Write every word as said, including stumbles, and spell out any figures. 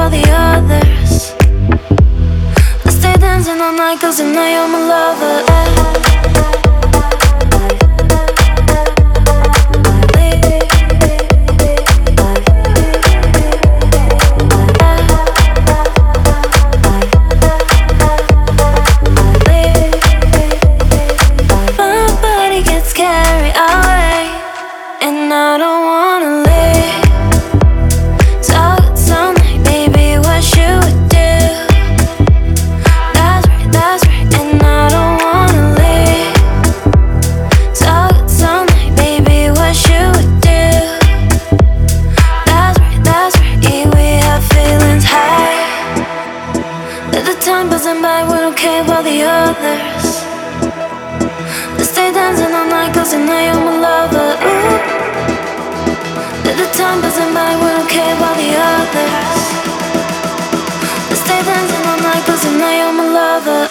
while the others I stay dancing all night cause tonight you're my lover. I don't wanna leave. Talk some night, baby, what you would do. That's right, that's right, and I don't wanna leave. Talk some night, baby, what you would do. That's right, that's right, yeah, we have feelings high. Let the time passing by, we don't care about the others. Let's stay dancing all night cause tonight you're my lover. Ooh. Let the time passing by, we don't care about the others. Let's stay dancing all night cause tonight you're my lover.